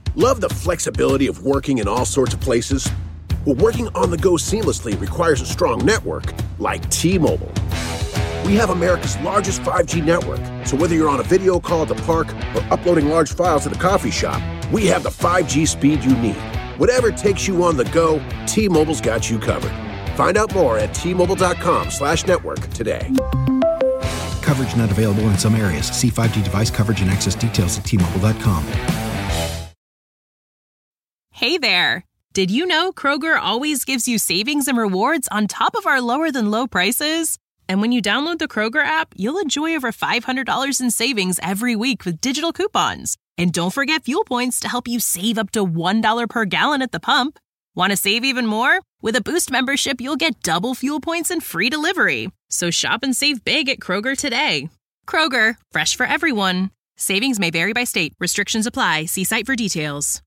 Love the flexibility of working in all sorts of places? Well, working on the go seamlessly requires a strong network like T-Mobile. We have America's largest 5G network, so whether you're on a video call at the park or uploading large files at the coffee shop, we have the 5G speed you need. Whatever takes you on the go, T-Mobile's got you covered. Find out more at T-Mobile.com/network today. Coverage not available in some areas. See 5G device coverage and access details at T-Mobile.com. Hey there. Did you know Kroger always gives you savings and rewards on top of our lower than low prices? And when you download the Kroger app, you'll enjoy over $500 in savings every week with digital coupons. And don't forget fuel points to help you save up to $1 per gallon at the pump. Want to save even more? With a Boost membership, you'll get double fuel points and free delivery. So shop and save big at Kroger today. Kroger, fresh for everyone. Savings may vary by state. Restrictions apply. See site for details.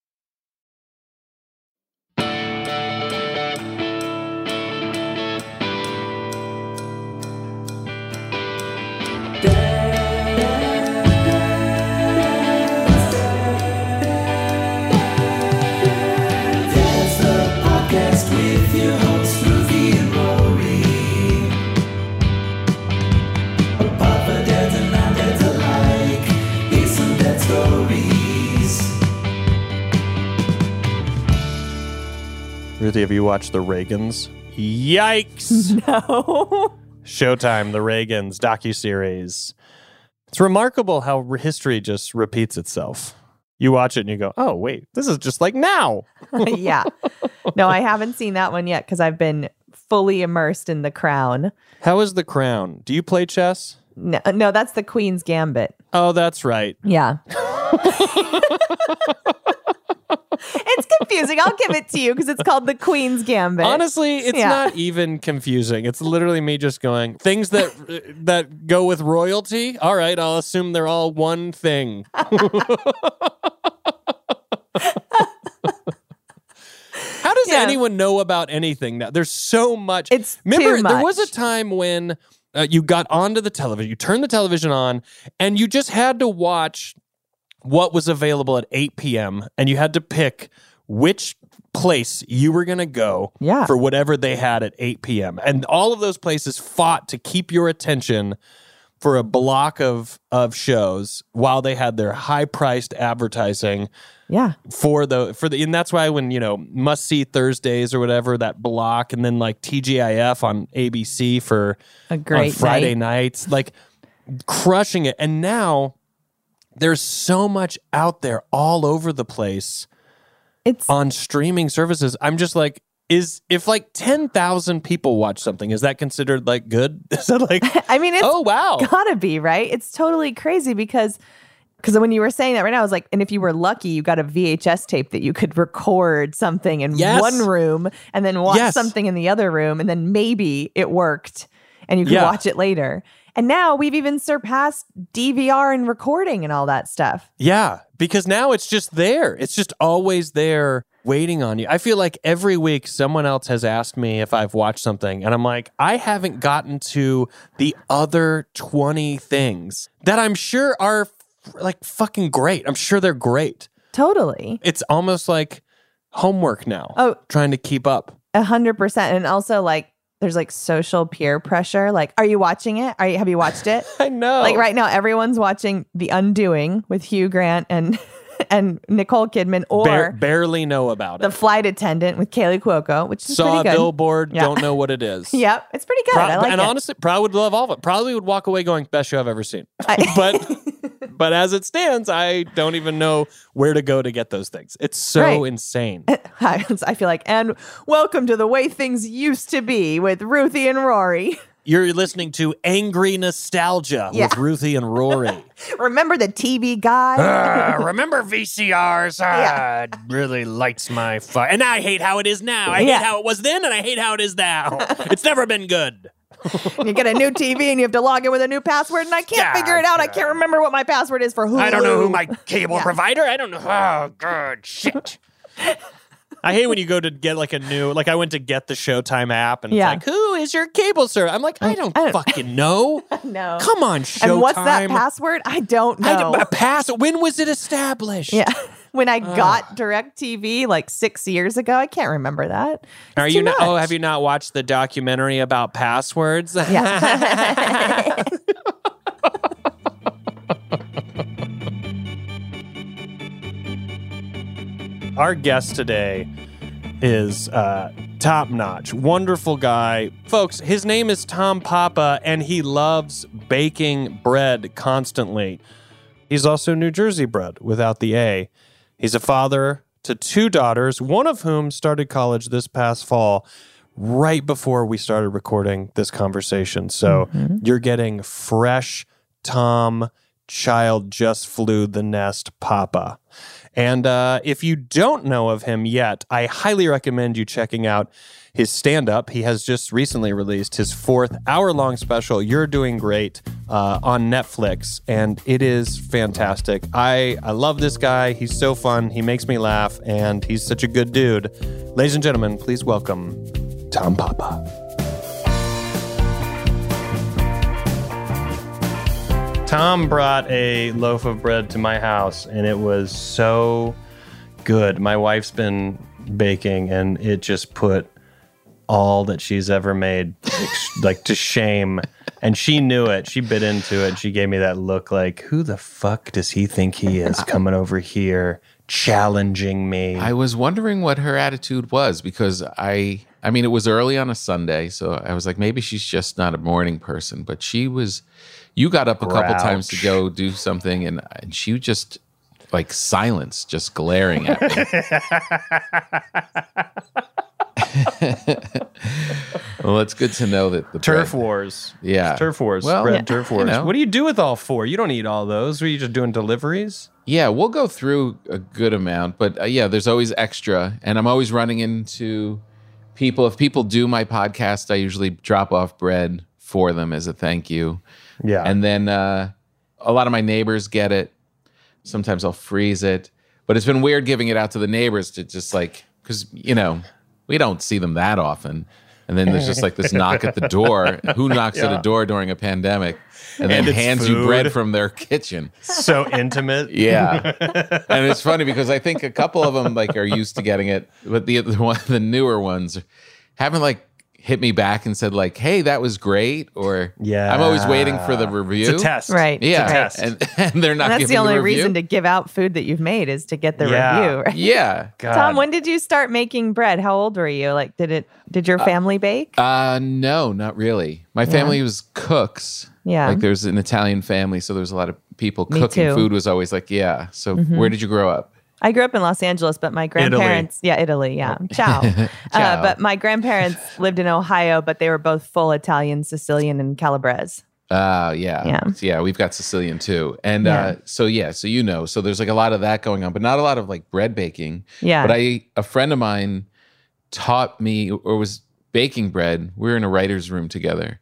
Ruthie, have you watched The Reagans? Yikes! No. Showtime, The Reagans, docuseries. It's remarkable how history just repeats itself. You watch it and you go, oh, wait, this is just like now. Yeah. No, I haven't seen that one yet because I've been fully immersed in The Crown. How is The Crown? Do you play chess? No, that's the Queen's Gambit. Oh, that's right. Yeah. It's confusing. I'll give it to you because it's called the Queen's Gambit. Honestly, it's not even confusing. It's literally me just going, things that go with royalty. All right, I'll assume they're all one thing. How does anyone know about anything now? There's so much. Remember, too much. There was a time when you got onto the television, you turned the television on, and you just had to watch what was available at 8 p.m. and you had to pick which place you were going to go for whatever they had at 8 p.m. And all of those places fought to keep your attention for a block of shows while they had their high-priced advertising. Yeah. And that's why when, Must See Thursdays or whatever, that block, and then like TGIF on ABC for a great on Friday nights, like crushing it. And now there's so much out there all over the place. It's on streaming services. I'm just like, if like 10,000 people watch something, is that considered like good? Is that like, I mean, it's wow, gotta be, right? It's totally crazy because when you were saying that right now, I was like, and if you were lucky, you got a VHS tape that you could record something in one room and then watch something in the other room, and then maybe it worked and you could watch it later. And now we've even surpassed DVR and recording and all that stuff. Yeah, because now it's just there. It's just always there waiting on you. I feel like every week someone else has asked me if I've watched something, and I'm like, I haven't gotten to the other 20 things that I'm sure are like fucking great. I'm sure they're great. Totally. It's almost like homework now. Trying to keep up. 100%. And also like, there's like social peer pressure. Like, are you watching it? Have you watched it? I know. Like right now, everyone's watching The Undoing with Hugh Grant and Nicole Kidman, or barely know about it. The Flight Attendant with Kaylee Cuoco, which is Saw pretty good. a billboard, don't know what it is. Yep, it's pretty good. I like and it. honestly, probably would love all of it. Probably would walk away going, best show I've ever seen. But as it stands, I don't even know where to go to get those things. It's so insane. I feel like, and welcome to the way things used to be with Ruthie and Rory. You're listening to Angry Nostalgia with Ruthie and Rory. Remember the TV guy? Remember VCRs? It really lights my fire. And I hate how it is now. I hate how it was then, and I hate how it is now. It's never been good. You get a new TV and you have to log in with a new password, and I can't figure it out. I can't remember what my password is for Hulu. I don't know who my cable provider. I don't know. Oh, God, shit. I hate when you go to get like a new, like I went to get the Showtime app and it's like, who is your cable service? I'm like, I don't fucking know. No. Come on, Showtime. And what's that password? I don't know. When was it established? Yeah. when I got DirecTV like 6 years ago. I can't remember that. Are you not? Oh, have you not watched the documentary about passwords? Yeah. Our guest today is top notch, wonderful guy. Folks, his name is Tom Papa, and he loves baking bread constantly. He's also New Jersey bred without the A. He's a father to 2 daughters, one of whom started college this past fall, right before we started recording this conversation. So you're getting fresh Tom, child just flew the nest Papa. And if you don't know of him yet, I highly recommend you checking out his stand-up. He has just recently released his 4th hour-long special, You're Doing Great, on Netflix, and it is fantastic. I love this guy. He's so fun. He makes me laugh, and he's such a good dude. Ladies and gentlemen, please welcome Tom Papa. Tom brought a loaf of bread to my house, and it was so good. My wife's been baking, and it just put all that she's ever made like to shame. And she knew it. She bit into it. She gave me that look like, who the fuck does he think he is coming over here challenging me? I was wondering what her attitude was, because I mean, it was early on a Sunday, so I was like, maybe she's just not a morning person. But she was. You got up a couple times to go do something, and she just like silence, just glaring at me. Well, it's good to know that the turf bread, wars. Yeah, it's turf wars. Well, bread turf wars. You know. What do you do with all 4? You don't eat all those. Were you just doing deliveries? Yeah, we'll go through a good amount, but yeah, there's always extra, and I'm always running into people. If people do my podcast, I usually drop off bread for them as a thank you. Yeah. And then a lot of my neighbors get it. Sometimes I'll freeze it. But it's been weird giving it out to the neighbors to just like, because, you know, we don't see them that often. And then there's just like this knock at the door. Who knocks at a door during a pandemic and then hands you bread from their kitchen? So intimate. Yeah. And it's funny because I think a couple of them like are used to getting it. But the newer ones haven't like hit me back and said like, hey, that was great. Or I'm always waiting for the review. It's a test. Right. Yeah. It's a test. And they're not and that's giving the only review. reason to give out food that you've made is to get the review. Right? Yeah. God. Tom, when did you start making bread? How old were you? Like, did your family bake? No, not really. My family was cooks. Yeah. Like there's an Italian family, so there's a lot of people Me cooking. too. Food was always like, yeah. So where did you grow up? I grew up in Los Angeles, but my grandparents, Italy, yeah. Ciao. But my grandparents lived in Ohio, but they were both full Italian, Sicilian, and Calabrese. Yeah, we've got Sicilian too. And so you know, so there's like a lot of that going on, but not a lot of like bread baking. Yeah. But a friend of mine taught me or was baking bread. We were in a writer's room together.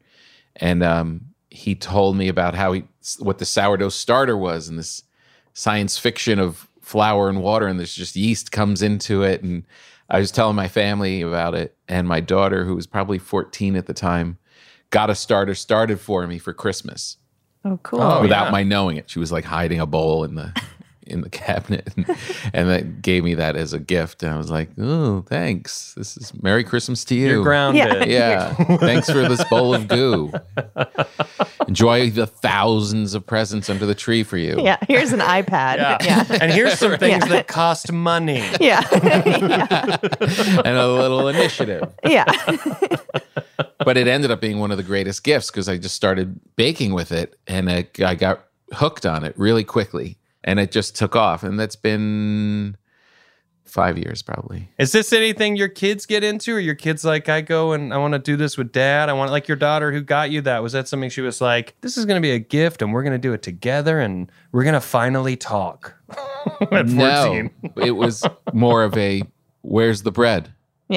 And he told me about what the sourdough starter was and this science fiction of flour and water, and there's just yeast comes into it. And I was telling my family about it, and my daughter, who was probably 14 at the time, got a starter started for me for Christmas. Oh, cool. Without my knowing it. She was like hiding a bowl in the cabinet and that gave me that as a gift. And I was like, oh, thanks. This is Merry Christmas to you. You're grounded. Yeah. Thanks for this bowl of goo. Enjoy the thousands of presents under the tree for you. Yeah. Here's an iPad. Yeah. And here's some things that cost money. Yeah. And a little initiative. Yeah. But it ended up being one of the greatest gifts because I just started baking with it and I got hooked on it really quickly. And it just took off. And that's been 5 years probably. Is this anything your kids get into? Or your kids like, I go and I want to do this with dad? I want, like your daughter who got you that. Was that something she was like, this is going to be a gift and we're going to do it together and we're going to finally talk at 14? No, it was more of a, where's the bread? Yeah.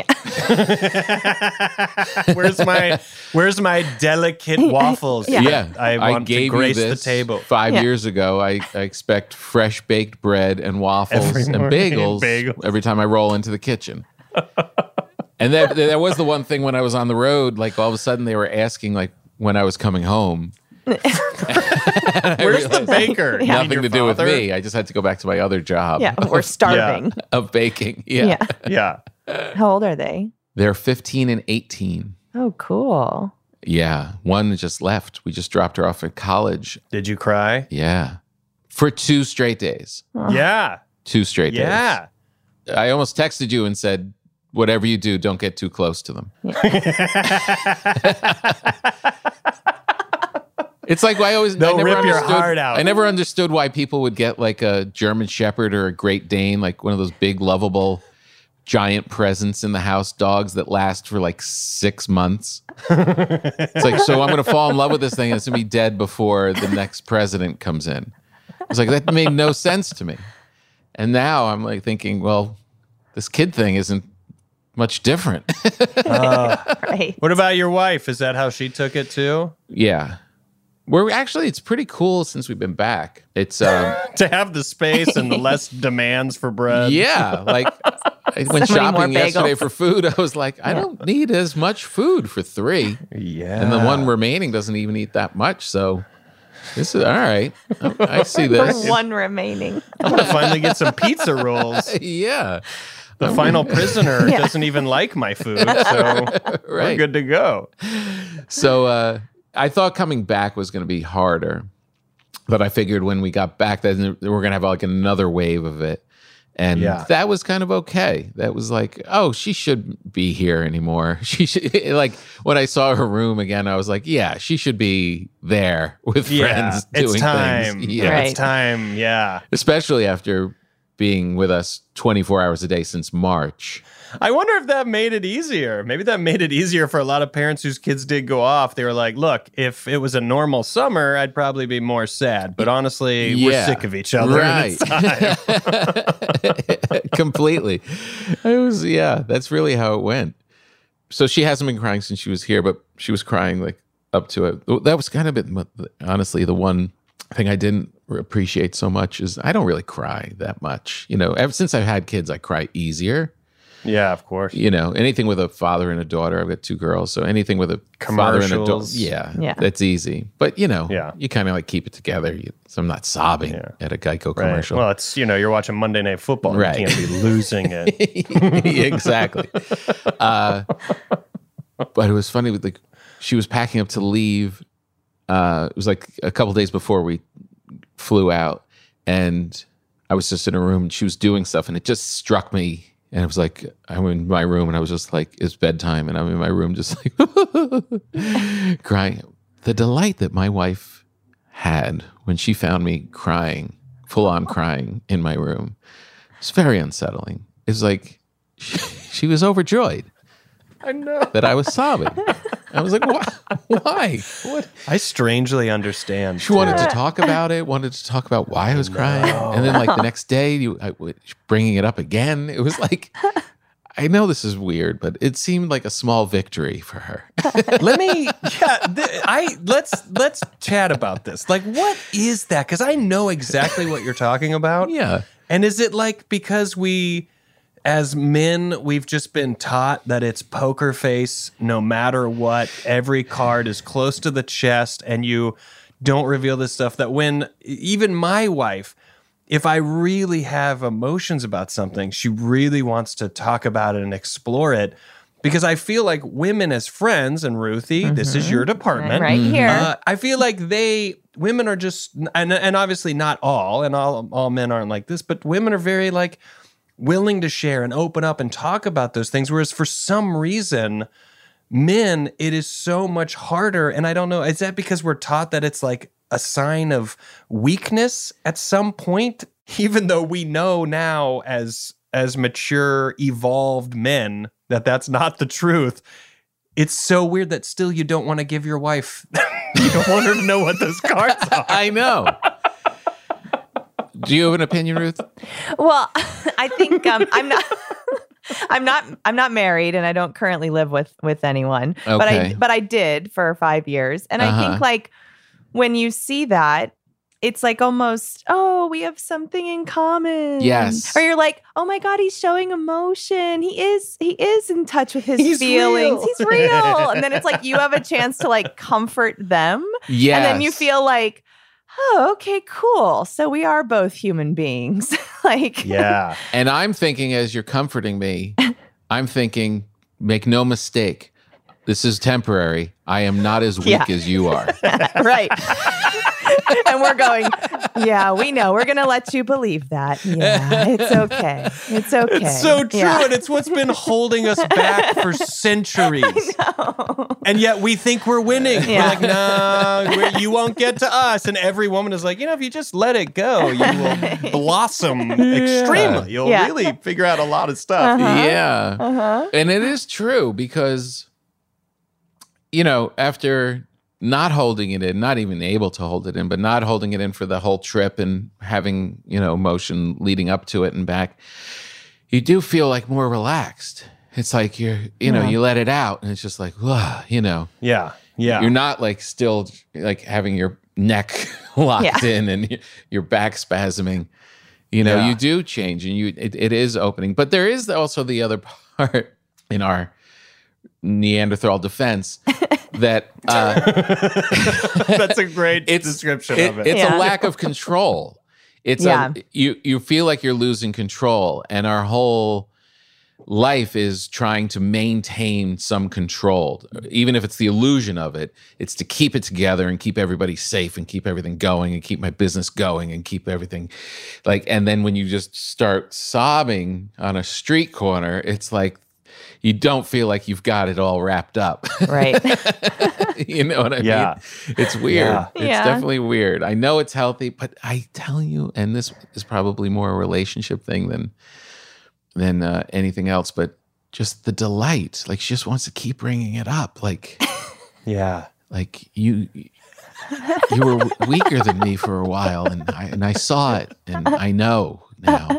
Where's my delicate waffles? Yeah. I want to grace the table. 5 years ago. I expect fresh baked bread and waffles and bagels every time I roll into the kitchen. And that was the one thing when I was on the road, like all of a sudden they were asking like when I was coming home, Where's the baker? Yeah. Nothing to do with me. I just had to go back to my other job. Yeah, we're starving. Of baking. Yeah. Yeah. How old are they? They're 15 and 18. Oh, cool. Yeah. One just left. We just dropped her off at college. Did you cry? Yeah. For 2 straight days. Yeah. 2 straight days. Yeah. I almost texted you and said, whatever you do, don't get too close to them. It's like They'll rip your heart out. I never understood why people would get like a German Shepherd or a Great Dane, like one of those big, lovable, giant presents in the house dogs that last for like 6 months. It's like, so I'm going to fall in love with this thing and it's going to be dead before the next president comes in. It's like, that made no sense to me. And now I'm like thinking, well, this kid thing isn't much different. Right. What about your wife? Is that how she took it too? Yeah. It's pretty cool since we've been back. It's To have the space and the less demands for bread. yeah, like I went So many more shopping yesterday bagels. for food. I was like, I don't need as much food for 3. Yeah. And the one remaining doesn't even eat that much. So this is all right. I see this. One remaining. I'm going to finally get some pizza rolls. Yeah. The final prisoner doesn't even like my food, so we're Right. good to go. So I thought coming back was going to be harder, but I figured when we got back that we're going to have like another wave of it. And that was kind of okay. That was like, oh, she shouldn't be here anymore. She should, like, when I saw her room again, I was like, yeah, she should be there with friends doing it's time. things. Yeah. Right. It's time. Yeah. Especially after being with us 24 hours a day since March. I wonder if that made it easier. Maybe that made it easier for a lot of parents whose kids did go off. They were like, look, if it was a normal summer, I'd probably be more sad. But honestly, we're sick of each other. Right. And it's time. Completely. That's really how it went. So she hasn't been crying since she was here, but she was crying like up to it. That was kind of honestly the one thing I didn't appreciate so much is I don't really cry that much. You know, ever since I've had kids, I cry easier. Yeah, of course. You know, anything with a father and a daughter. I've got 2 girls, so anything with a father and a daughter. Commercials. Yeah, that's easy. But you know, you kind of like keep it together. So I'm not sobbing at a Geico Right. commercial. Well, it's, you're watching Monday Night Football. Right. You can't be losing it. Exactly. But it was funny with she was packing up to leave. It was like a couple days before we flew out, and I was just in a room and she was doing stuff, and it just struck me. And it was like, I'm in my room and I was just like, it's bedtime. And I'm in my room just like crying. The delight that my wife had when she found me crying, full on crying in my room, was very unsettling. It's like she was overjoyed. I know. That I was sobbing. I was like, why? What? I strangely understand. She wanted to talk about it, wanted to talk about why I was crying. And then like the next day, bringing it up again. It was like, I know this is weird, but it seemed like a small victory for her. Let's chat about this. Like, what is that? Because I know exactly what you're talking about. Yeah. And is it like because as men, we've just been taught that it's poker face no matter what. Every card is close to the chest and you don't reveal this stuff, that when even my wife, if I really have emotions about something, she really wants to talk about it and explore it. Because I feel like women as friends, and Ruthie, this is your department. Right here. I feel like women are just, and obviously not all, and all men aren't like this, but women are very like, willing to share and open up and talk about those things. Whereas for some reason, men, it is so much harder. And I don't know, is that because we're taught that it's like a sign of weakness at some point? Even though we know now as mature, evolved men that that's not the truth. It's so weird that still you don't want to give your wife, you don't want her to know what those cards are. I know. Do you have an opinion, Ruth? Well, I think I'm not married, and I don't currently live with anyone. Okay. But I did for 5 years, and I think like when you see that, it's like almost, oh, we have something in common. Yes. Or you're like, oh my God, he's showing emotion. He is in touch with his feelings. Real. He's real. And then it's like you have a chance to like comfort them. Yes. And then you feel like, oh, okay, cool. So we are both human beings. Like, Yeah. And I'm thinking, as you're comforting me, I'm thinking, make no mistake, this is temporary. I am not as weak as you are. Right. And we're going, yeah, we know. We're going to let you believe that. Yeah, it's okay. It's okay. It's so true, Yeah. and it's what's been holding us back for centuries. And yet we think we're winning. Yeah. We're like, no, you won't get to us. And every woman is like, if you just let it go, you will blossom extremely. You'll really figure out a lot of stuff. Yeah. And it is true because, after not holding it in, not even able to hold it in, but not holding it in for the whole trip and having, emotion leading up to it and back, you do feel like more relaxed. It's like you let it out and it's just like, Yeah. Yeah. You're not like still like having your neck locked in and your back spasming. You do change and it is opening. But there is also the other part in our Neanderthal defense that that's a great description of it. It's a lack of control. It's you feel like you're losing control, and our whole life is trying to maintain some control, even if it's the illusion of it. It's to keep it together and keep everybody safe and keep everything going and keep my business going and keep everything and then when you just start sobbing on a street corner, it's like you don't feel like you've got it all wrapped up. Right. You know what I mean? It's weird. Yeah. It's definitely weird. I know it's healthy, but I tell you, and this is probably more a relationship thing than anything else, but just the delight. Like, she just wants to keep bringing it up. Like, like you were weaker than me for a while, and I saw it, and I know now.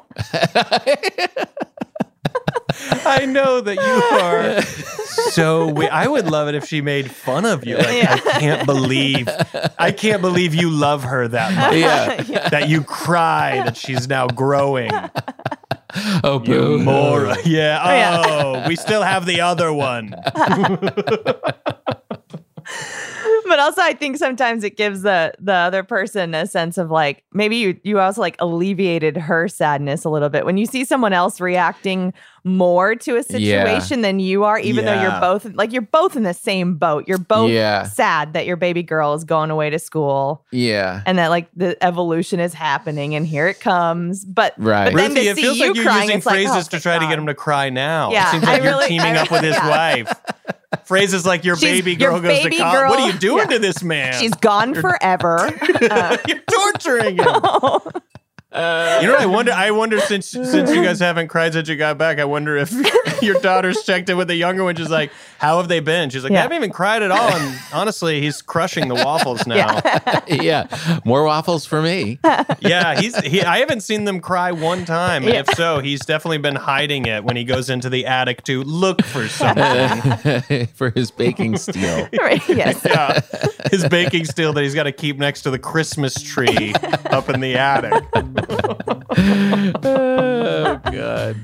I know that you are so I would love it if she made fun of you. Like, I can't believe you love her that much. That you cry that she's now growing. Oh, boo. Mora. Yeah. Oh, we still have the other one. But also, I think sometimes it gives the other person a sense of like, maybe you also like alleviated her sadness a little bit when you see someone else reacting more to a situation than you are, even though you're both in the same boat. You're both sad that your baby girl is going away to school. Yeah. And that like the evolution is happening and here it comes. But then Ruthie, to it see feels you like you're crying, using phrases to try to get him to cry now. Yeah, it seems like you're teaming up with his wife. Phrases like your baby girl goes to college. What are you doing to this man? She's gone forever. You're torturing him. I wonder since you guys haven't cried since you got back, I wonder if your daughter's checked in with the younger one. She's like, how have they been? She's like, I haven't even cried at all. And honestly, he's crushing the waffles now. More waffles for me. I haven't seen them cry one time. And if so, he's definitely been hiding it when he goes into the attic to look for something. For his baking steel. His baking steel that he's got to keep next to the Christmas tree up in the attic. Oh, God.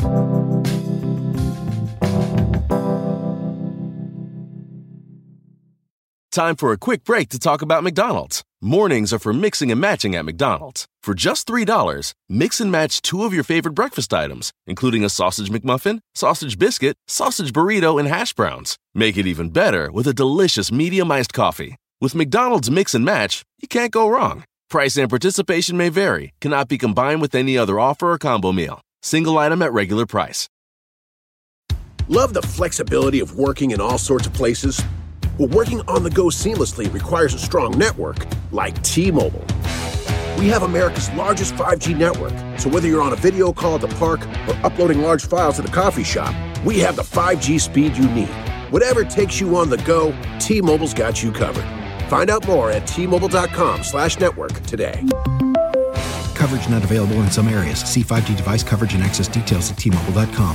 Time for a quick break to talk about McDonald's. Mornings are for mixing and matching at McDonald's. For just $3, mix and match 2 of your favorite breakfast items, including a sausage McMuffin, sausage biscuit, sausage burrito, and hash browns. Make it even better with a delicious medium iced coffee. With McDonald's Mix and Match, you can't go wrong. Price and participation may vary. Cannot be combined with any other offer or combo meal. Single item at regular price. Love the flexibility of working in all sorts of places? Well, working on the go seamlessly requires a strong network like T-Mobile. We have America's largest 5G network, so whether you're on a video call at the park or uploading large files at a coffee shop, we have the 5G speed you need. Whatever takes you on the go, T-Mobile's got you covered. Find out more at T-Mobile.com/network today. Coverage not available in some areas. See 5G device coverage and access details at T-Mobile.com.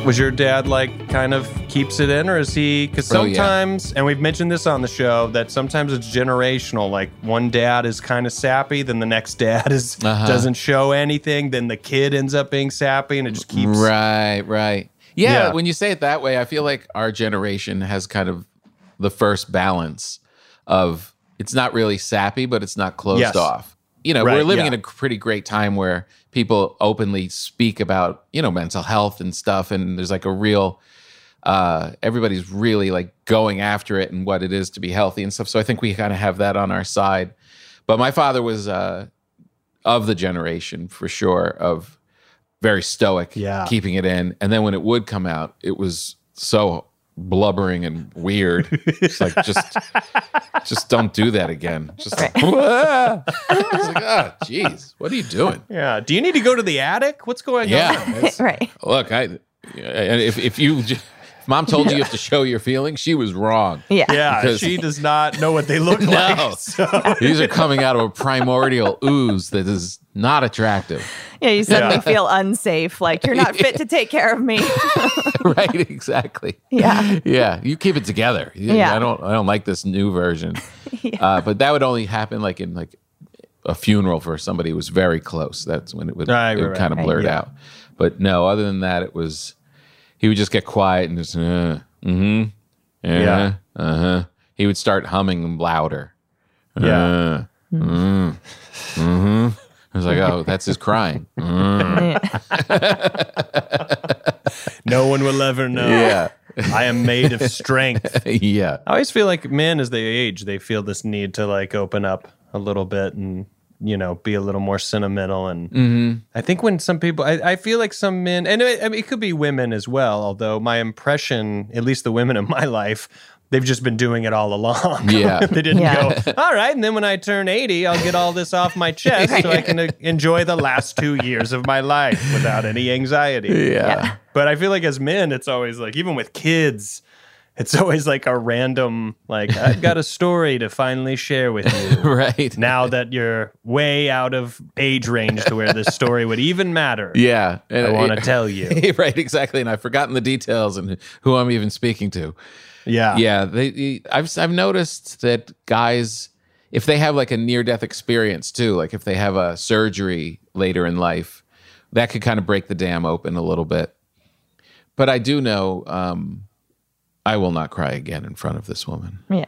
Was your dad like kind of keeps it in, or is he? Because sometimes, and we've mentioned this on the show, that sometimes it's generational. Like one dad is kind of sappy, then the next dad is doesn't show anything, then the kid ends up being sappy, and it just keeps. Right. Yeah, when you say it that way, I feel like our generation has kind of the first balance of it's not really sappy, but it's not closed off. We're living in a pretty great time where people openly speak about, mental health and stuff. And there's like a real, everybody's really like going after it and what it is to be healthy and stuff. So I think we kind of have that on our side. But my father was of the generation for sure of very stoic, keeping it in. And then when it would come out, it was so blubbering and weird. It's like, just don't do that again. Just like, it's like, oh, geez, what are you doing? Yeah. Do you need to go to the attic? What's going on? Right. Look, if Mom told you have to show your feelings, she was wrong. Yeah, she does not know what they look like. So. These are coming out of a primordial ooze that is not attractive. Yeah, you suddenly feel unsafe, like you're not fit to take care of me. Right, exactly. Yeah, you keep it together. I don't like this new version. But that would only happen like in like a funeral for somebody who was very close. That's when it would kind of blurt out. But no, other than that, it was. He would just get quiet and just, He would start humming louder. I was like, oh, that's his crying. No one will ever know. Yeah. I am made of strength. Yeah. I always feel like men, as they age, they feel this need to like open up a little bit and be a little more sentimental. And I think when some people, I feel like some men, and it could be women as well, although my impression, at least the women in my life, they've just been doing it all along. Yeah. They didn't go, all right, and then when I turn 80, I'll get all this off my chest so I can enjoy the last 2 years of my life without any anxiety. Yeah. But I feel like as men, it's always like, even with kids, it's always like a random, like, I've got a story to finally share with you. Right. Now that you're way out of age range to where this story would even matter. Yeah. And I want to tell you. Right, exactly. And I've forgotten the details and who I'm even speaking to. Yeah. Yeah. I've noticed that guys, if they have like a near-death experience too, like if they have a surgery later in life, that could kind of break the dam open a little bit. But I do know... I will not cry again in front of this woman. Yeah.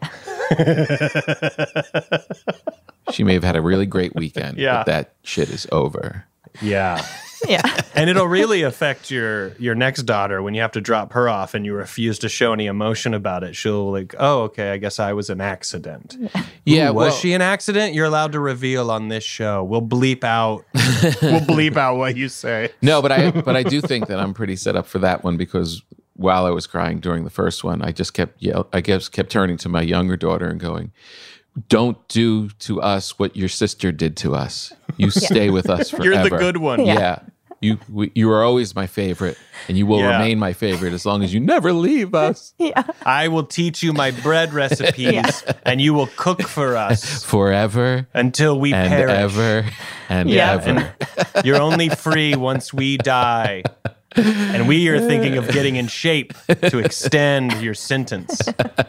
She may have had a really great weekend, but that shit is over. Yeah. Yeah. And it'll really affect your next daughter when you have to drop her off and you refuse to show any emotion about it. She'll like, oh, okay, I guess I was an accident. Yeah. Was she an accident? You're allowed to reveal on this show. We'll bleep out what you say. No, but I do think that I'm pretty set up for that one because while I was crying during the first one, I just kept turning to my younger daughter and going, don't do to us what your sister did to us. You stay with us forever. You're the good one. Yeah. You are always my favorite, and you will remain my favorite as long as you never leave us. Yeah. I will teach you my bread recipes, and you will cook for us forever until we and perish. Ever and ever. And you're only free once we die. And we are thinking of getting in shape to extend your sentence.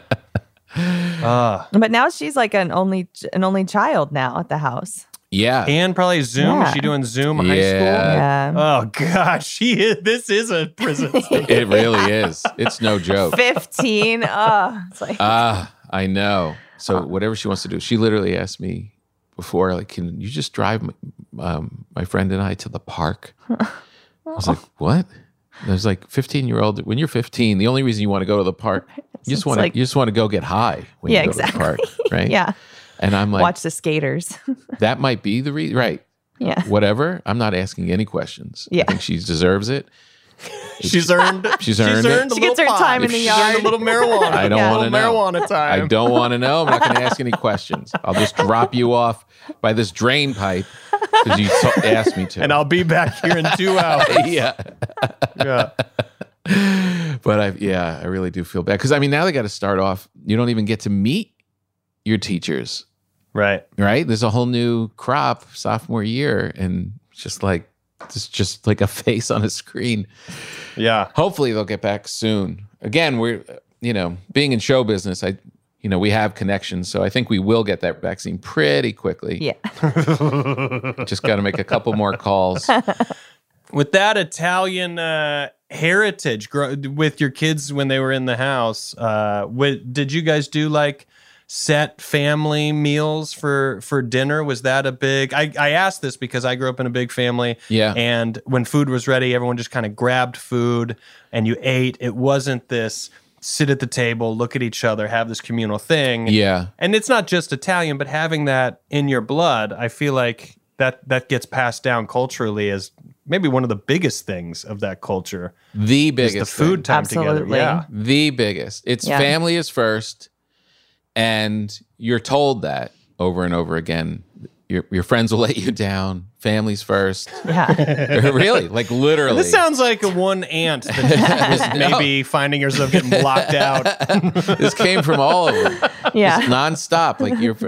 But now she's like an only child now at the house. Yeah. And probably Zoom. Is she doing Zoom high school? Yeah. Oh, gosh. This is a prison sentence. It really is. It's no joke. 15. It's like... I know. So whatever she wants to do, she literally asked me before, like, can you just drive my friend and I to the park? I was like, what? There's like 15-year-old. When you're 15, the only reason you want to go to the park, you just want to go get high when you go to the park, right? Yeah. And I'm like, watch the skaters. That might be the reason, right? Yeah. Whatever. I'm not asking any questions. Yeah. I think she deserves it. She's earned it. She gets her time in the yard. She's earned a little marijuana. I don't want to know. Marijuana time. I don't want to know. I'm not going to ask any questions. I'll just drop you off by this drain pipe because you asked me to. And I'll be back here in 2 hours. Yeah. But I really do feel bad because now they got to start off. You don't even get to meet your teachers, right? There's a whole new crop sophomore year, and it's just like It's just like a face on a screen. Yeah. Hopefully they'll get back soon. Again, we're, being in show business, we have connections, so I think we will get that vaccine pretty quickly. Yeah. Just got to make a couple more calls. With that Italian heritage, with your kids when they were in the house, did you guys do like set family meals for dinner? Was that a big... I asked this because I grew up in a big family. Yeah. And when food was ready, everyone just kind of grabbed food and you ate. It wasn't this sit at the table, look at each other, have this communal thing. Yeah. And it's not just Italian, but having that in your blood, I feel like that gets passed down culturally as maybe one of the biggest things of that culture. The biggest is the food time Absolutely. together. Yeah. The biggest. It's family is first, and you're told that over and over again. Your friends will let you down. Family's first. Yeah. Really, like literally. This sounds like a one aunt that was maybe finding herself getting blocked out. This came from all of them. Yeah. Just nonstop. Like your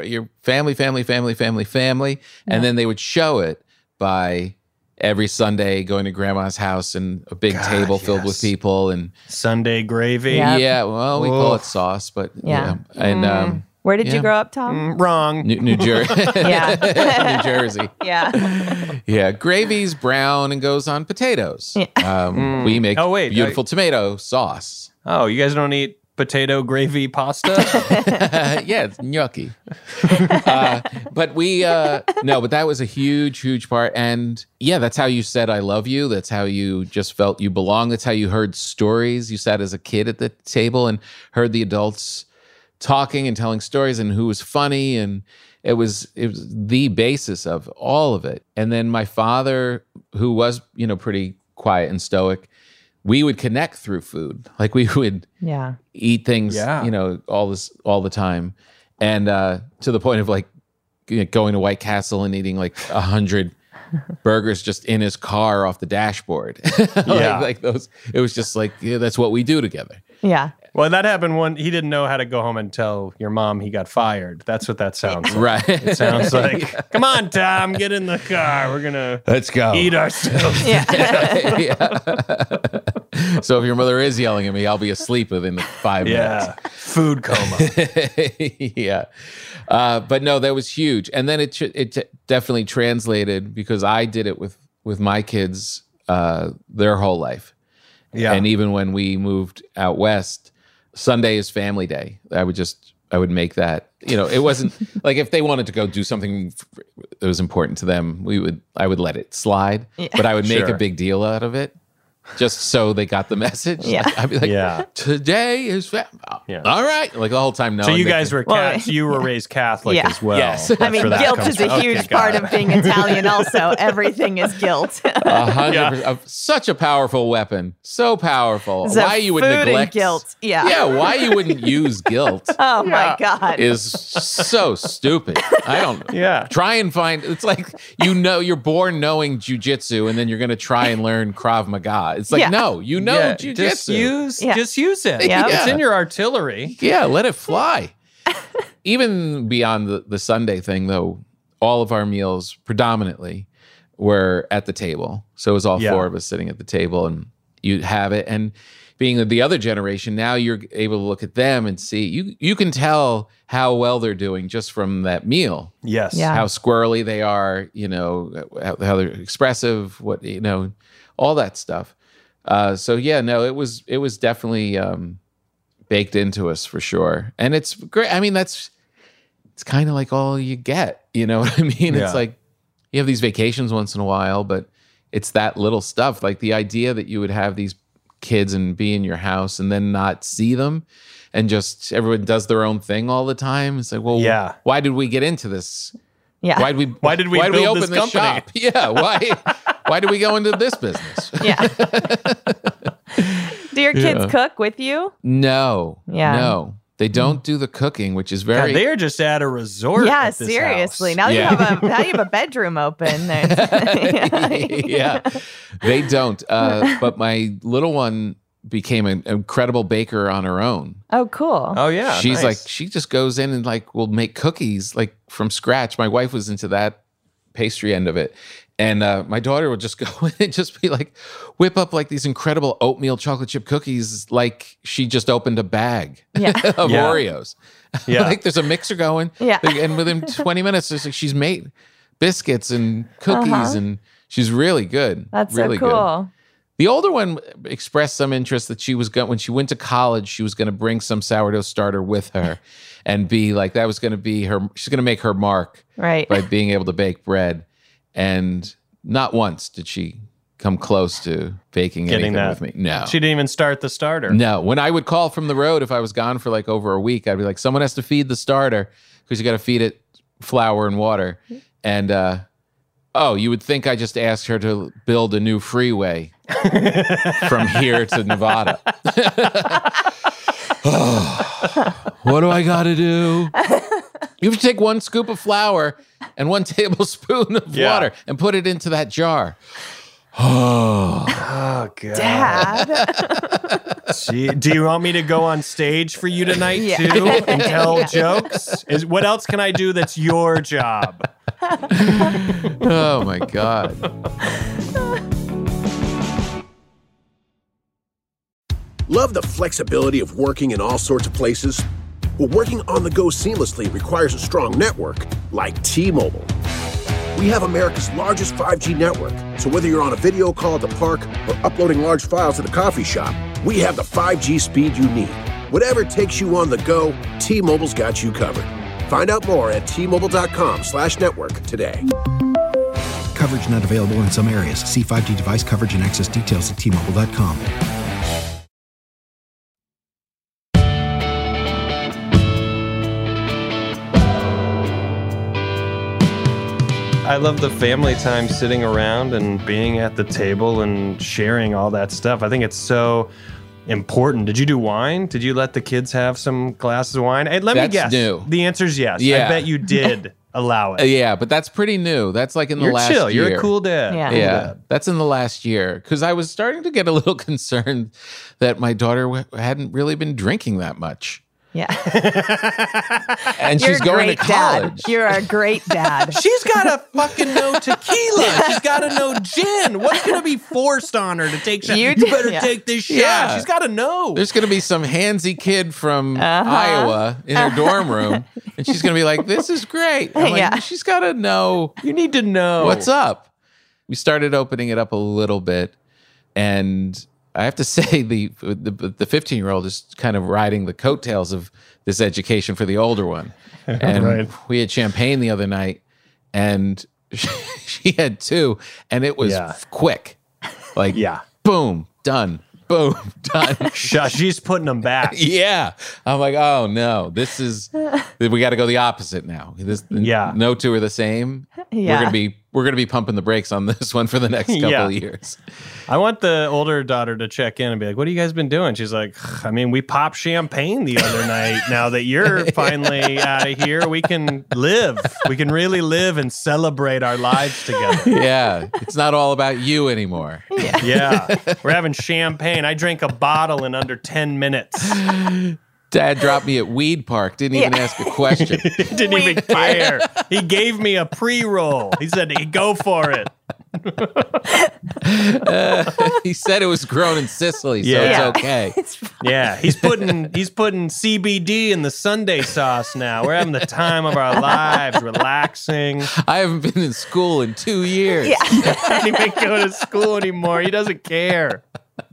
family. And then they would show it by every Sunday going to grandma's house and a big table filled with people and Sunday gravy. Yep. yeah, well, we call it sauce, but Yeah. And Where did you grow up, Tom? Wrong. New Jersey. Yeah. New Jersey. Yeah. Yeah, gravy's brown and goes on potatoes. Yeah. We make beautiful tomato sauce. Oh, you guys don't eat potato gravy pasta? Yeah, it's gnocchi. But we, no, but that was a huge part. And yeah, that's how you said, I love you. That's how you just felt you belong. That's how you heard stories. You sat as a kid at the table and heard the adults talking and telling stories and who was funny. And it was the basis of all of it. And then my father, who was, pretty quiet and stoic, we would connect through food. Like we would eat things, all the time. And to the point of like going to White Castle and eating like 100 burgers just in his car off the dashboard. like those, it was just like, that's what we do together. Yeah. Well, that happened when he didn't know how to go home and tell your mom he got fired. That's what that sounds like. Right. It sounds like, come on, Tom, get in the car. We're going to let's go eat ourselves. So if your mother is yelling at me, I'll be asleep within 5 minutes. Yeah. Food coma. Yeah. But no, that was huge. And then it definitely translated because I did it with my kids their whole life. Yeah. And even when we moved out west, Sunday is family day. I would make that, it wasn't like if they wanted to go do something that was important to them, I would let it slide, but I would make a big deal out of it. Just so they got the message. Yeah. Like, I'd be like, today is all right. Like the whole time knowing. So you guys were you were raised Catholic as well. Yes. I mean, guilt is a huge part of being Italian also. Everything is guilt. 100%. Such a powerful weapon. So powerful. So why you would food neglect and guilt. Yeah. Yeah, why you wouldn't use guilt. Oh my God. Is so stupid. I don't try and find it's like you're born knowing jujitsu and then you're gonna try and learn Krav Maga. It's like, no, jujitsu. Just use it. Yeah. It's in your artillery. Yeah, let it fly. Even beyond the Sunday thing, though, all of our meals predominantly were at the table. So it was all four of us sitting at the table and you'd have it. And being the other generation, now you're able to look at them and see, you can tell how well they're doing just from that meal. Yes. Yeah. How squirrely they are, how they're expressive, all that stuff. It was definitely baked into us for sure. And it's great. I mean, it's kind of like all you get, you know what I mean? It's like you have these vacations once in a while, but it's that little stuff. Like the idea that you would have these kids and be in your house and then not see them and just everyone does their own thing all the time. It's like, well, why did we get into this? Yeah. Why did we open this company? Shop? Yeah. Why did we go into this business? Yeah. Do your kids cook with you? No. Yeah. No. They don't do the cooking, which is very... God, they're just at a resort. Yeah, at this seriously. house. Now you have a bedroom open. Yeah. They don't. But my little one became an incredible baker on her own. Oh, cool. Oh, yeah. She's nice. like, she just goes in and will make cookies from scratch. My wife was into that pastry end of it. And my daughter would just go in and just be like, whip up like these incredible oatmeal chocolate chip cookies, like she just opened a bag of Oreos. Yeah. Like there's a mixer going. Yeah. And within 20 minutes, it's like she's made biscuits and cookies, and she's really good. That's really so cool. Good. The older one expressed some interest that she was going, when she went to college, she was going to bring some sourdough starter with her and be like, that was going to be her, she's going to make her mark Right. by being able to bake bread. And not once did she come close to baking Getting anything that. with me. No. She didn't even start the starter. No. When I would call from the road, if I was gone for like over a week, I'd be like, someone has to feed the starter because you got to feed it flour and water. And, you would think I just asked her to build a new freeway from here to Nevada. What do I got to do? You have to take 1 scoop of flour and 1 tablespoon of water and put it into that jar. Oh, God. Dad. Do you want me to go on stage for you tonight, too, and tell jokes? What else can I do that's your job? Oh, my God. Love the flexibility of working in all sorts of places? Well, working on the go seamlessly requires a strong network like T-Mobile. We have America's largest 5G network, so whether you're on a video call at the park or uploading large files at a coffee shop, we have the 5G speed you need. Whatever takes you on the go, T-Mobile's got you covered. Find out more at T-Mobile.com/network today. Coverage not available in some areas. See 5G device coverage and access details at T-Mobile.com. I love the family time sitting around and being at the table and sharing all that stuff. I think it's so important. Did you do wine? Did you let the kids have some glasses of wine? Hey, let me guess. New. The answer is yes. Yeah. I bet you did allow it. Yeah, but that's pretty new. That's like in the You're last chill. year. You're a cool dad. Yeah. Cool Yeah, dad. that's in the last year because I was starting to get a little concerned that my daughter hadn't really been drinking that much. Yeah. And You're she's a going to great college. dad. You're a great dad. She's got to fucking know tequila. She's got to know gin. What's going to be forced on her to take shots? You better take this shot. Yeah. She's got to know. There's going to be some handsy kid from Iowa in her dorm room, and she's going to be like, this is great. I'm like, she's got to know. You need to know. What's up? We started opening it up a little bit, and I have to say the 15-year-old is kind of riding the coattails of this education for the older one. And we had champagne the other night, and she had 2, and it was quick. Like, boom, done. Boom, done. She's putting them back. Yeah. I'm like, oh no, we got to go the opposite now. No 2 are the same. Yeah. We're gonna be pumping the brakes on this one for the next couple of years. I want the older daughter to check in and be like, what have you guys been doing? She's like, I mean, we popped champagne the other night. Now that you're finally out of here, we can live. We can really live and celebrate our lives together. Yeah. It's not all about you anymore. Yeah. We're having champagne. I drank a bottle in under 10 minutes. Dad dropped me at Weed Park. Didn't even ask a question. He didn't even care. He gave me a pre-roll. He said, hey, go for it. He said it was grown in Sicily, so it's okay. Yeah, he's putting CBD in the Sunday sauce now. We're having the time of our lives, relaxing. I haven't been in school in 2 years. Yeah. I don't even go to school anymore. He doesn't care.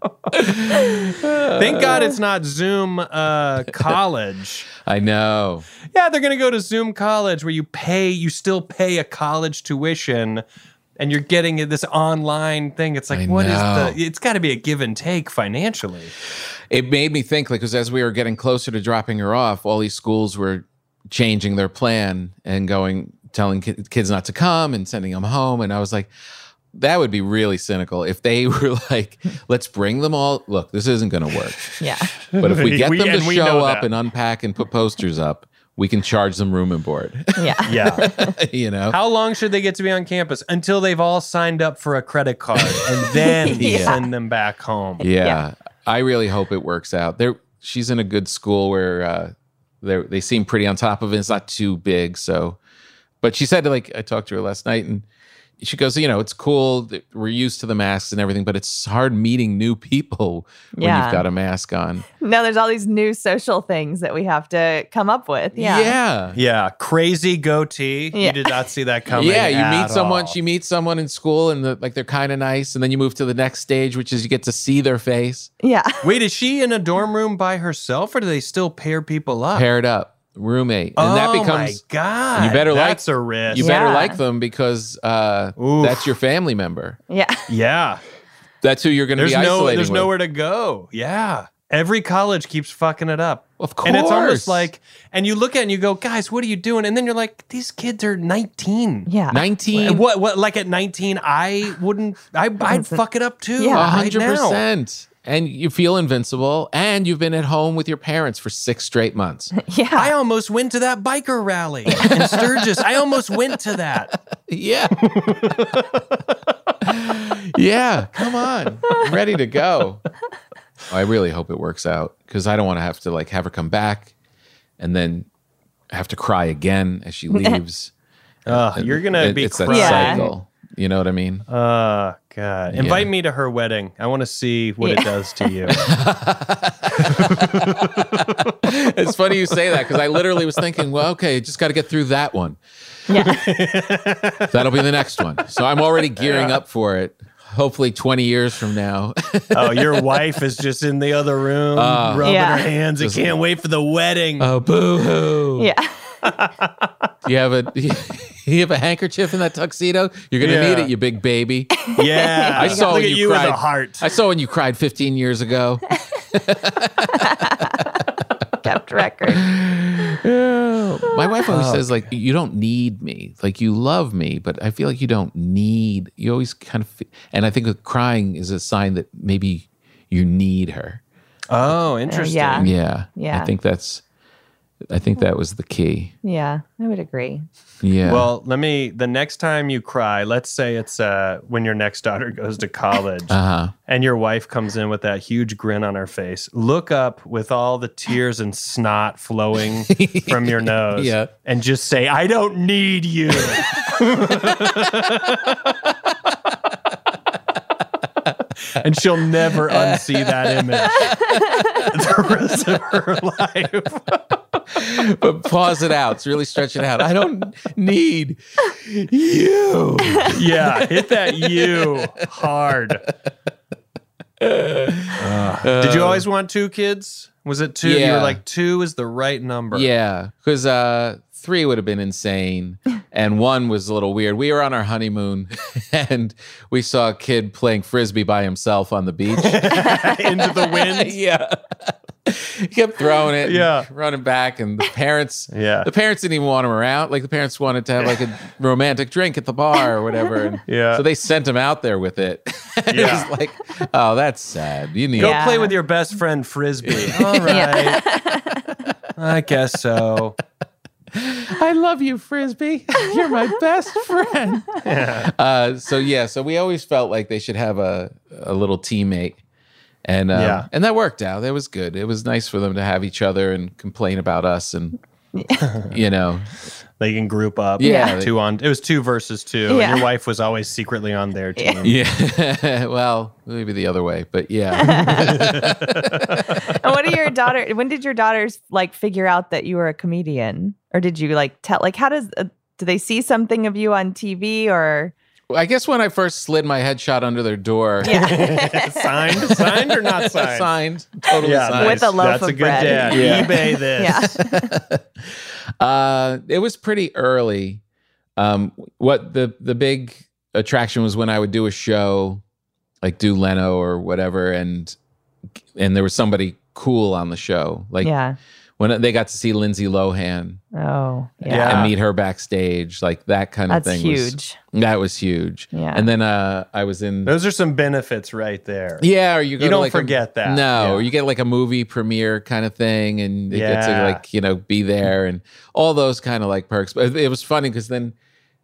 Thank God it's not Zoom college. I know. Yeah, they're going to go to Zoom college where you still pay a college tuition and you're getting this online thing. It's like, it's got to be a give and take financially. It made me think, like, because as we were getting closer to dropping her off, all these schools were changing their plan and telling kids not to come and sending them home. And I was like, that would be really cynical if they were like, let's bring them all. Look, this isn't going to work. Yeah. But if we get them to show up that. and unpack and put posters up, we can charge them room and board. Yeah. Yeah. You know? How long should they get to be on campus? Until they've all signed up for a credit card and then send them back home. Yeah. I really hope it works out. She's in a good school where they seem pretty on top of it. It's not too big, so But she said, like, I talked to her last night, and she goes, it's cool that we're used to the masks and everything, but it's hard meeting new people when you've got a mask on. No, there's all these new social things that we have to come up with. Yeah. Crazy goatee. You did not see that coming. Yeah, you meet someone. All. She meets someone in school, and they're kind of nice, and then you move to the next stage, which is you get to see their face. Yeah. Wait, is she in a dorm room by herself, or do they still pair people up? Paired up. Roommate, and that becomes my god! You better that's a risk. You better like them because that's your family member. Yeah, that's who you're going to be isolating. There's with. nowhere to go. Yeah, every college keeps fucking it up. Of course, and it's almost like, and you look at it and you go, guys, what are you doing? And then you're like, these kids are 19. Yeah, 19. What? Like at 19, I'd fuck it up too. Yeah, 100%. And you feel invincible, and you've been at home with your parents for 6 straight months. Yeah. I almost went to that biker rally in Sturgis. I almost went to that. Yeah. Yeah, come on. I'm ready to go. I really hope it works out, because I don't want to have to like have her come back and then have to cry again as she leaves. You're going to be it's crying. that cycle. You know what I mean? Oh, God. Invite me to her wedding. I want to see what it does to you. It's funny you say that, because I literally was thinking, well, okay, just got to get through that one. Yeah. That'll be the next one. So I'm already gearing up for it. Hopefully 20 years from now. Oh, your wife is just in the other room rubbing her hands and can't wait for the wedding. Oh, boo-hoo. Yeah. You have a handkerchief in that tuxedo? You're going to need it, you big baby. Yeah. I saw Look when at you cried. with a heart. I saw when you cried 15 years ago. Kept record. My wife always says, like, you don't need me. Like, you love me, but I feel like you don't need. You always kind of, and I think crying is a sign that maybe you need her. Oh, interesting. Yeah. I think that was the key. Yeah, I would agree. Yeah. Well, the next time you cry, let's say it's when your next daughter goes to college and your wife comes in with that huge grin on her face. Look up with all the tears and snot flowing from your nose and just say, I don't need you. And she'll never unsee that image the rest of her life. But pause it out. Really stretch it out. I don't need you. Yeah, hit that you hard. Did you always want 2 kids? Was it 2? Yeah. You were like, 2 is the right number. Yeah, because 3 would have been insane, and 1 was a little weird. We were on our honeymoon, and we saw a kid playing Frisbee by himself on the beach. Into the wind? Yeah. He kept throwing it, Yeah. running back, and the parents didn't even want him around. Like, the parents wanted to have like a romantic drink at the bar or whatever. And so they sent him out there with it. And it was like, oh, that's sad. You need Go play with your best friend Frisbee. All right. I guess so. I love you, Frisbee. You're my best friend. So we always felt like they should have a little teammate. And and that worked out. It was good. It was nice for them to have each other and complain about us, and you know, they can group up. Yeah, it was 2 versus 2. Yeah. And your wife was always secretly on their team. Yeah. Well, maybe the other way, but yeah. And when did your daughters like figure out that you were a comedian, or did you like tell? Like, how do they see something of you on TV or? I guess when I first slid my headshot under their door. Yeah. Signed or not signed? Signed. Totally signed. With a loaf That's of a good bread. dad. Yeah. eBay this. Yeah. It was pretty early. What the big attraction was when I would do a show, like do Leno or whatever, and there was somebody cool on the show. Like when they got to see Lindsay Lohan. Oh, and meet her backstage, like that kind of thing. That was huge. Yeah. And then I was in. Those are some benefits right there. Yeah, or you don't forget that. No, or you get like a movie premiere kind of thing, and you get to like be there, and all those kind of like perks. But it was funny because then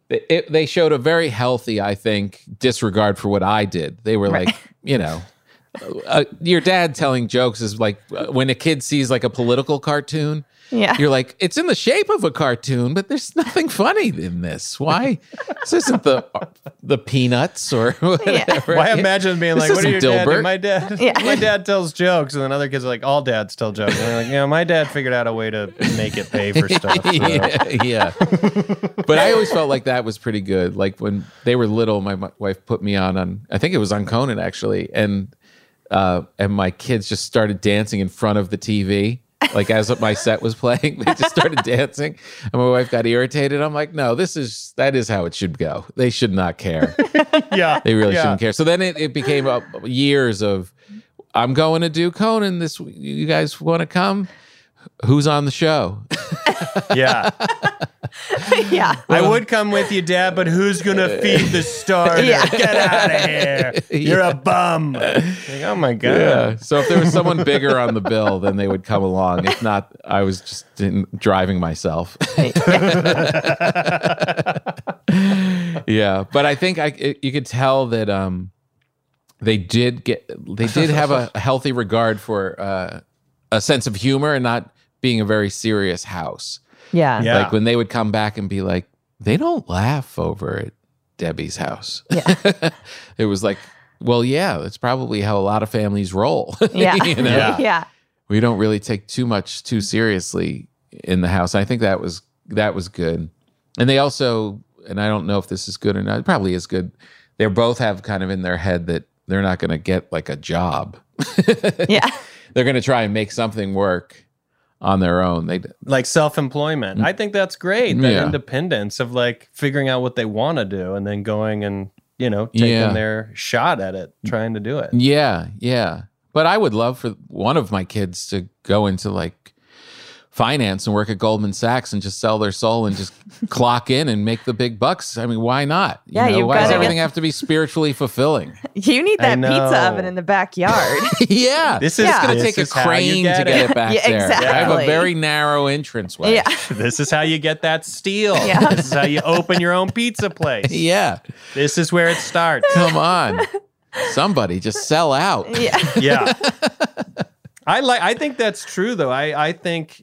they showed a very healthy, I think, disregard for what I did. They were like, your dad telling jokes is like when a kid sees like a political cartoon. Yeah. You're like, it's in the shape of a cartoon, but there's nothing funny in this. Why? This isn't the Peanuts or whatever. Why imagine being like, what are your dad? My dad tells jokes, and then other kids are like, all dads tell jokes. And they're like, my dad figured out a way to make it pay for stuff. So. Yeah. But I always felt like that was pretty good. Like when they were little, my wife put me on, I think it was on Conan actually, and my kids just started dancing in front of the TV. Like as my set was playing, they just started dancing, and my wife got irritated. I'm like, no, that is how it should go. They should not care. Yeah, they really shouldn't care. So then it became years of, I'm going to do Conan this week. You guys want to come? Who's on the show? Yeah. Yeah. I would come with you, Dad, but who's going to feed the starter? Yeah. Get out of here. You're a bum. Like, oh, my God. Yeah. So if there was someone bigger on the bill, then they would come along. If not, I was just driving myself. Yeah. But I think you could tell that they did have a healthy regard for a sense of humor and not being a very serious house. Yeah. Like when they would come back and be like, they don't laugh over at Debbie's house. Yeah. It was like, well, yeah, that's probably how a lot of families roll. Yeah. You know? Yeah. We don't really take too seriously in the house. I think that was good. And they also, and I don't know if this is good or not, it probably is good. They both have kind of in their head that they're not going to get like a job. Yeah. They're going to try and make something work on their own. They like self-employment. I think that's great. That independence of like figuring out what they want to do and then going and, taking their shot at it, trying to do it. Yeah. Yeah. But I would love for one of my kids to go into like finance and work at Goldman Sachs and just sell their soul and just clock in and make the big bucks. I mean, why not? Why does everything have to be spiritually fulfilling? You need that pizza oven in the backyard. Yeah. It's going to take a crane to get it back there. Exactly. I have a very narrow entranceway. Yeah. This is how you get that steel. Yeah. This is how you open your own pizza place. Yeah. This is where it starts. Come on. Somebody just sell out. Yeah. Yeah. I think that's true though. I think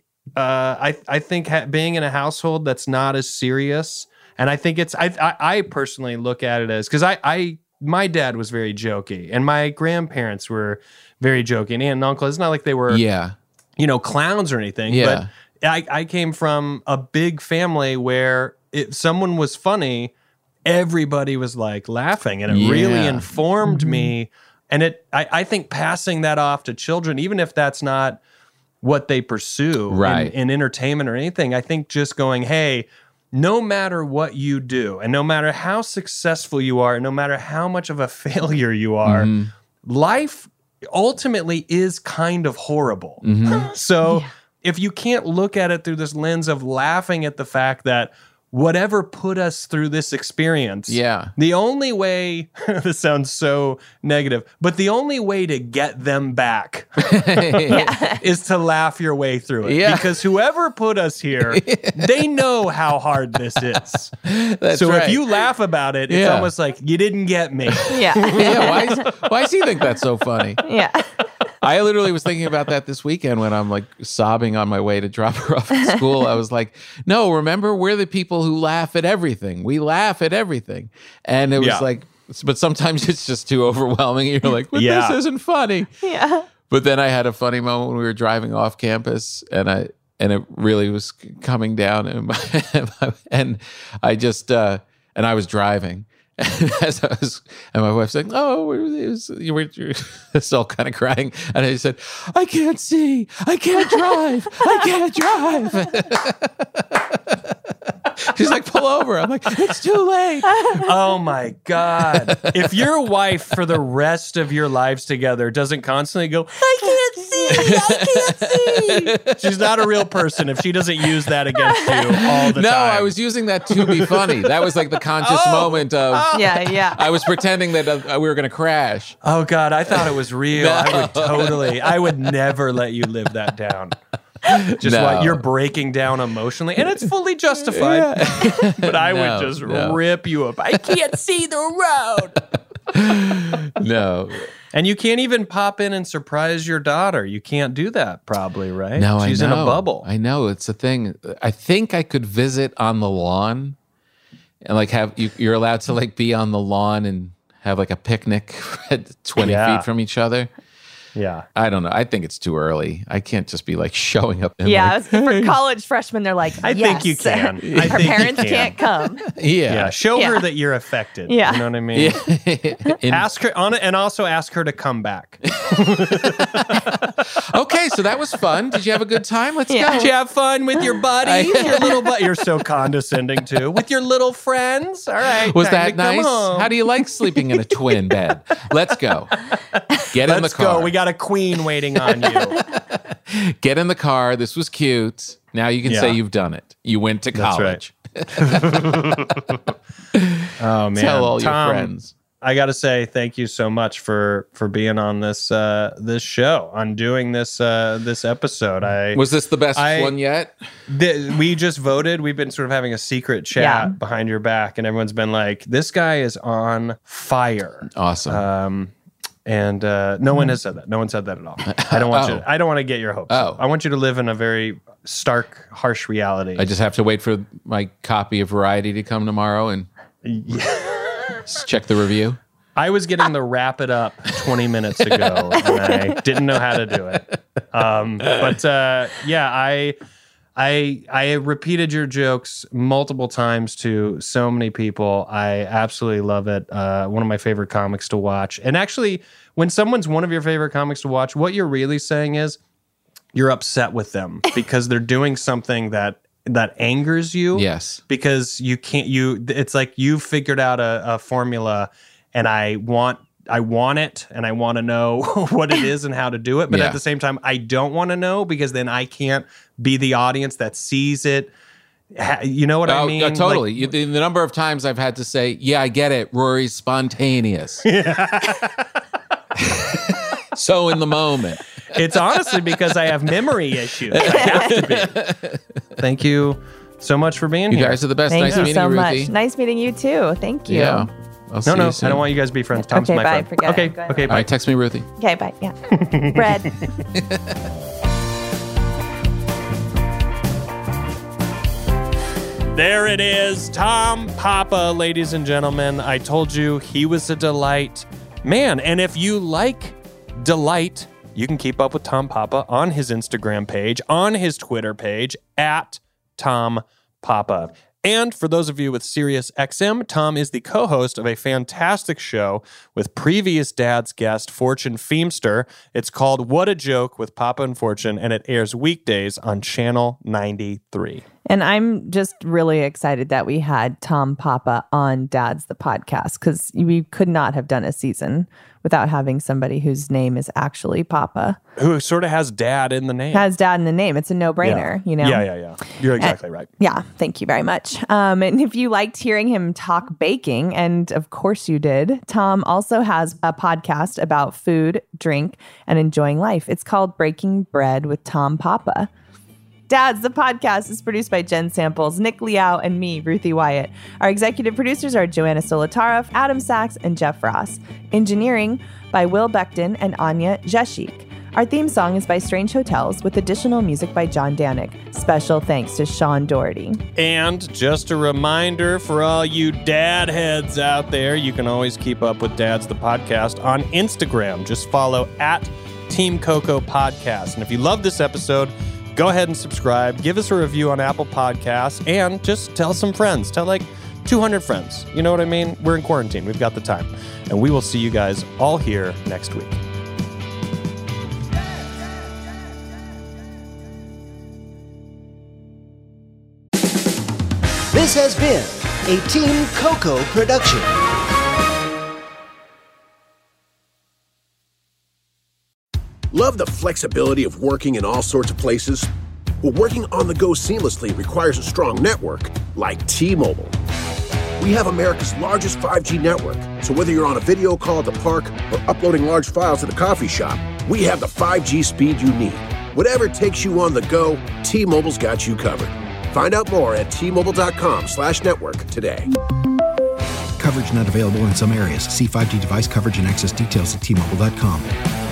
being in a household that's not as serious, and I think it's I personally look at it as, because my dad was very jokey and my grandparents were very jokey, and aunt and uncle. It's not like they were clowns or anything. Yeah. But I came from a big family where if someone was funny, everybody was like laughing, and it really informed me. And I think passing that off to children, even if that's not what they pursue in entertainment or anything, I think just going, hey, no matter what you do, and no matter how successful you are, and no matter how much of a failure you are, life ultimately is kind of horrible. So if you can't look at it through this lens of laughing at the fact that whatever put us through this experience, the only way, this sounds so negative, but the only way to get them back is to laugh your way through it. Yeah. Because whoever put us here, they know how hard this is. So if you laugh about it, it's almost like, you didn't get me. Yeah. Why does he think that's so funny? Yeah. I literally was thinking about that this weekend when I'm like sobbing on my way to drop her off at school. I was like, no, remember, we're the people who laugh at everything. We laugh at everything. And it was like, but sometimes it's just too overwhelming. You're like, well, this isn't funny. Yeah. But then I had a funny moment when we were driving off campus, and it really was coming down, and I just and I was driving. And my wife's like, "Oh, you're still kind of crying," and I said, "I can't see, I can't drive, I can't drive." She's like, "Pull over." I'm like, "It's too late." Oh my God! If your wife for the rest of your lives together doesn't constantly go, "I can't see, I can't see," she's not a real person if she doesn't use that against you all the time. No, I was using that to be funny. That was like the conscious moment of. Yeah. I was pretending that we were going to crash. Oh God, I thought it was real. No. I would never let you live that down. Just what you're breaking down emotionally, and it's fully justified. Yeah. But I would just rip you up. I can't see the road. No. And you can't even pop in and surprise your daughter. You can't do that probably, right? No, She's in a bubble. I know. It's a thing. I think I could visit on the lawn and like you're allowed to like be on the lawn and have like a picnic at 20 feet from each other. Yeah. I don't know. I think it's too early. I can't just be like showing up. For college freshmen, they're like, I think you can. Our parents can't come. Yeah. Show her that you're affected. Yeah. You know what I mean? Yeah. Ask her on it, and also ask her to come back. Okay, so that was fun. Did you have a good time? Let's go. Did you have fun with your buddies? Your little You're so condescending too. With your little friends? All right. Was that nice? How do you like sleeping in a twin bed? Let's go. Get in the car. Let's go. We got a queen waiting on you. Get in the car. This was cute. Now you can say you've done it. You went to college. That's right. Oh man. Tell all Tom, your friends. I got to say thank you so much for being on this this show, on doing this episode. Was this the best one yet? We just voted. We've been sort of having a secret chat behind your back, and everyone's been like, "This guy is on fire." Awesome. And no one has said that. No one said that at all. I don't want you. I don't want to get your hopes up. I want you to live in a very stark, harsh reality. I just have to wait for my copy of Variety to come tomorrow and check the review. I was getting the wrap it up 20 minutes ago, and I didn't know how to do it. I repeated your jokes multiple times to so many people. I absolutely love it. One of my favorite comics to watch. And actually, when someone's one of your favorite comics to watch, what you're really saying is you're upset with them because they're doing something that angers you. Yes. Because it's like you figured out a formula, and I want it, and I want to know what it is and how to do it. But at the same time, I don't want to know, because then I can't be the audience that sees it. You know what I mean? Totally. Like, the number of times I've had to say, I get it. Rory's spontaneous. So in the moment. It's honestly because I have memory issues. I have to be. Thank you so much for being here. You guys are the best. Thank nice you meeting so you, Ruthie. much. Nice meeting you too. Thank you. Yeah. I'll see you soon. I don't want you guys to be friends. Tom's okay, my bye. friend. Forget okay, it. okay, bye. All right, text me, Ruthie. Okay, bye. Yeah. Bread. There it is, Tom Papa, ladies and gentlemen. I told you he was a delight. Man, and if you like delight, you can keep up with Tom Papa on his Instagram page, on his Twitter page, at Tom Papa. And for those of you with SiriusXM, Tom is the co-host of a fantastic show with previous Dad's guest, Fortune Feimster. It's called What a Joke with Papa and Fortune, and it airs weekdays on Channel 93. And I'm just really excited that we had Tom Papa on Dad's the Podcast, because we could not have done a season without having somebody whose name is actually Papa. Who sort of has dad in the name. Has dad in the name. It's a no-brainer, you know? Yeah. You're exactly right. Yeah, thank you very much. And if you liked hearing him talk baking, and of course you did, Tom also has a podcast about food, drink, and enjoying life. It's called Breaking Bread with Tom Papa. Dad's the Podcast is produced by Jen Samples, Nick Liao, and me, Ruthie Wyatt. Our executive producers are Joanna Solotaroff, Adam Sachs, and Jeff Ross. Engineering by Will Beckton and Anya Zeshik. Our theme song is by Strange Hotels, with additional music by John Danik. Special thanks to Sean Doherty. And just a reminder for all you dad heads out there, you can always keep up with Dad's the Podcast on Instagram. Just follow at Team Coco Podcast. And if you love this episode, go ahead and subscribe, give us a review on Apple Podcasts, and just tell some friends. Tell like 200 friends. You know what I mean? We're in quarantine. We've got the time. And we will see you guys all here next week. This has been a Team Coco production. Love the flexibility of working in all sorts of places? Well, working on the go seamlessly requires a strong network like T-Mobile. We have America's largest 5G network, so whether you're on a video call at the park or uploading large files at the coffee shop, we have the 5G speed you need. Whatever takes you on the go, T-Mobile's got you covered. Find out more at T-Mobile.com/network today. Coverage not available in some areas. See 5G device coverage and access details at T-Mobile.com.